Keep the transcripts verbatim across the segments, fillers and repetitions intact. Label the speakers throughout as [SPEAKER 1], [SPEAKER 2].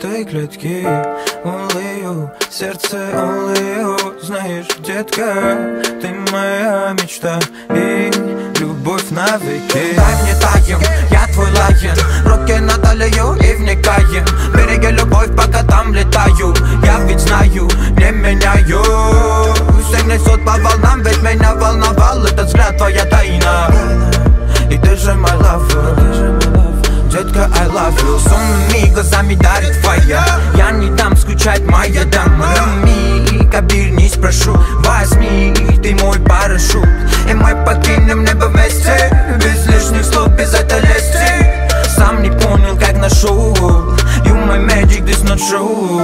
[SPEAKER 1] этой клетки. Only you, сердце only you. Знаешь, детка, ты моя мечта и любовь навеки.
[SPEAKER 2] Дай мне таем, я твой лайен, руки на талию и вникаем. Береги любовь, пока там летаю. Я ведь знаю, не меняю. Всех несет по волнам, ведь меня волновал этот взгляд, твоя тайна. И ты же my lover, детка, I love you. С умными глазами дарит твоя. Я не дам скучать, моя дама. На миг обернись, прошу, возьми, ты мой парашют. И мы покинем небо вместе, без лишних слов, без этой лести. Сам не понял, как нашел. You my magic, this not true.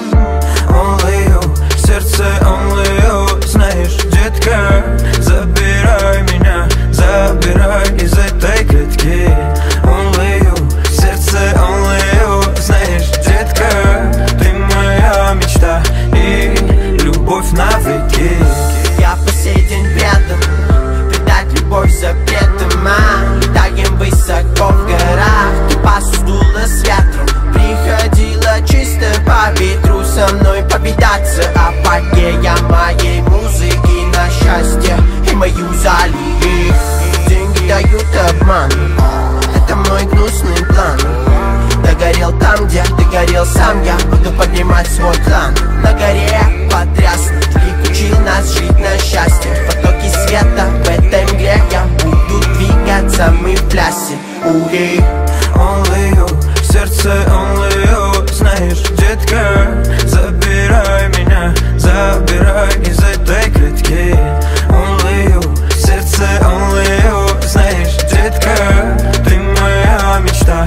[SPEAKER 2] Only you, сердце only you. Знаешь, детка, забирай меня, забирай из этой клетки. Only you, сердце only you. Знаешь, детка, ты моя мечта и любовь навеки.
[SPEAKER 3] Я по сей день рядом, предать любовь запретом, а летаем высоко в горах. Ты посудила с ветром, приходила чисто по ветру со мной повидаться. Апогея моей музыки на счастье и мою залили. Деньги дают обман, это мой гнусный план. Догорел там, где ты горел сам, я буду поднимать свой клан. На горе потряснут, лик учил нас жить на счастье. В потоке света в этой мгле я буду двигаться, мы в плясе. Ури.
[SPEAKER 1] Only you, сердце only you. Знаешь, детка, забирай меня, забирай из этой клетки. Only you, сердце only you. Знаешь, детка, ты моя мечта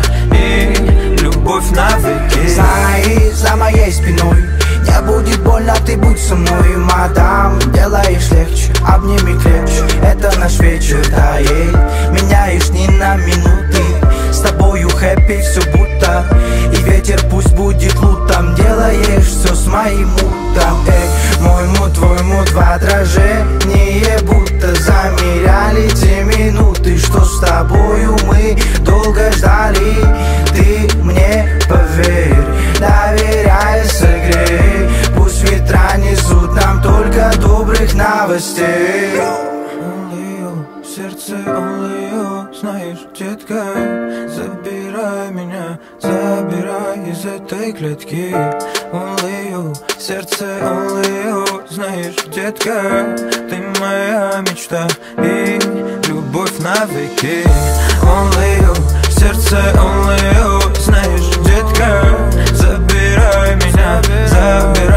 [SPEAKER 1] и любовь навеки.
[SPEAKER 4] Знай, за моей спиной не будет больно, ты будь со мной, мадам. Делаешь легче, обними крепче, это наш вечер, да, ей. Меняешь ни на минуты, с тобою хэппи все будто. И ветер пусть будет лутом, делаешь все с моим мутом. Эй, мой мут, твой мут в отражении, будто замеряли те минуты, что с тобою мы долго ждали. Ты мне поверь, доверяй, согрей, пусть ветра несут нам только добрых новостей.
[SPEAKER 1] Only you, сердце only you. Знаешь, детка, забирай меня, забирай из этой клетки. Only you, сердце only you. Знаешь, детка, ты моя мечта и любовь навеки. Only you, сердце only you. Знаешь, детка, забирай меня, забирай